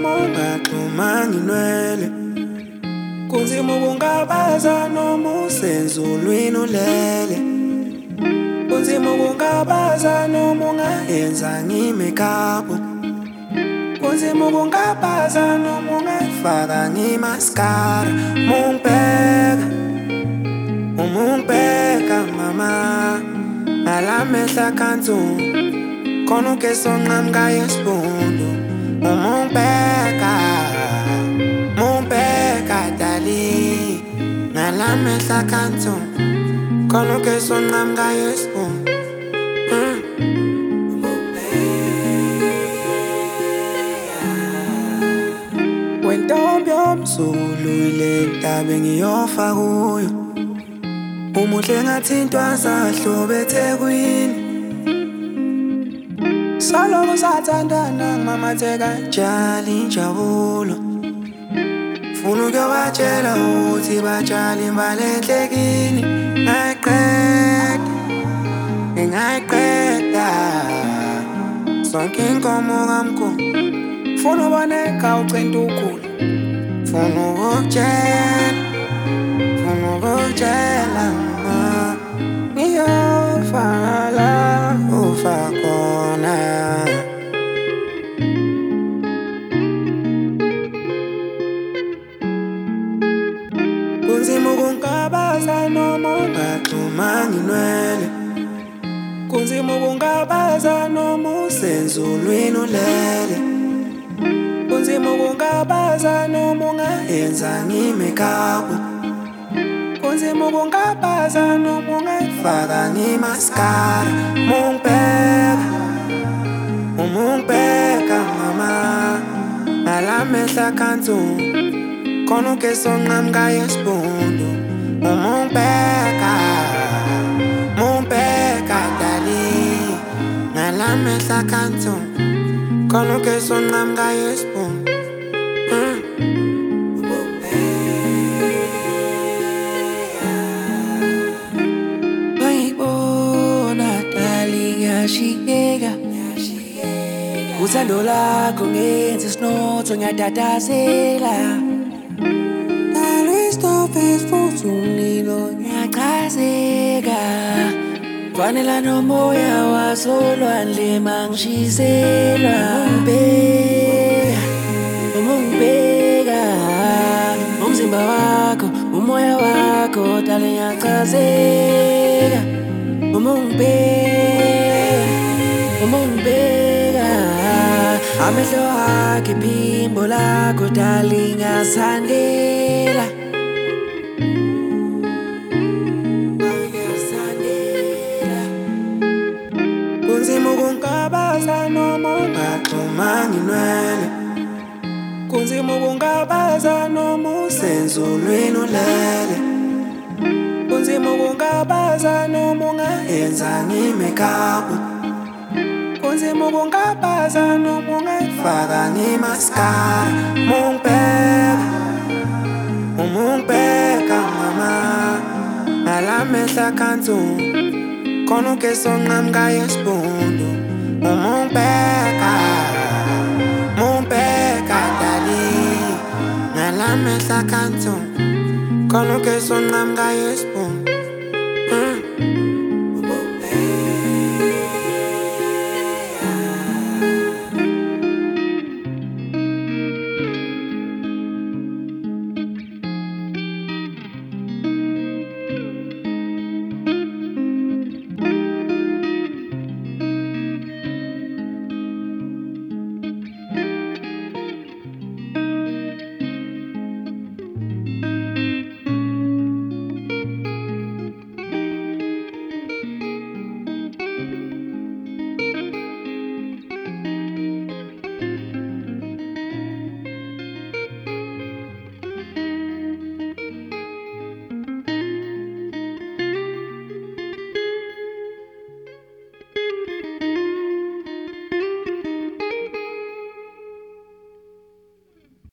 noma ungaxhumanga inwele. Kunzima ukungabaza noma usenzulwini ulele. Kunzima ukungabaza noma ungayenzanga i-makeup. Kunzima ukungabaza noma ungayifakanga i-mascara. Umungibheka mama ngalamehla kanzungu khona ugesi onqamukayo esiphundu. Umungibheka darling ngalamehla kanzungu khona ugesi onqamukayo esiphundu. Wentombi yomZulu ile ndaba engiyofa kuyo. Umuhle ngathi intwazahlobo eThekwini. Saloko sathandana ngimamatheka njalo injabulo. Funa ukuyobatshela ukuthi batshala imbali enhlekini. Ngayiqeda zonke inkomo kamkhulu. Funa uboneka ucenta ukhula. Funa ukukutshela ma ngiyofa la ufa khona. Kunzima ukungabaza noma ungaxhumanga inwele. Kunzima ukungabaza noma usenzulwini ulele. Kunzima ukungabaza noma ungayenzanga i-makeup. Kunzima ukungabaza noma ungayifakanga i-mascara. Umungibheka mama ngalamehla kanzungu khona ugesi onqamukayo esiphundu. Umungibheka darling ngalamehla kanzungu khona ugesi onqamukayo esiphundu. Ngiyashiyeka uthando lakho ngenza isinotho ngiyatatazela. Nalo isitofesi futhi umlilo ngiyachazeka. Kufanele nomoya wasolwandle mangishiselwa. Umungibheka umzimba wakho umoya wakho dale ngiyachazeka. Umungibheka amehlo akho iphimbo lakho darling ngiyasandela. Kunzima ukungabaza noma ungaxhumanga inwele. Kunzima ukungabaza noma usenzulwini ulele. Kunzima ukungabaza noma ungayenzanga i-makeup. Kunzima ukungabaza noma ungayifakanga i-mascara. Umungibheka mama ngalamehla kanzungu khona ugesi onqamukayo esiphundu. Umungibheka darling ngalamehla kanzungu khona ugesi onqamukayo esiphundu.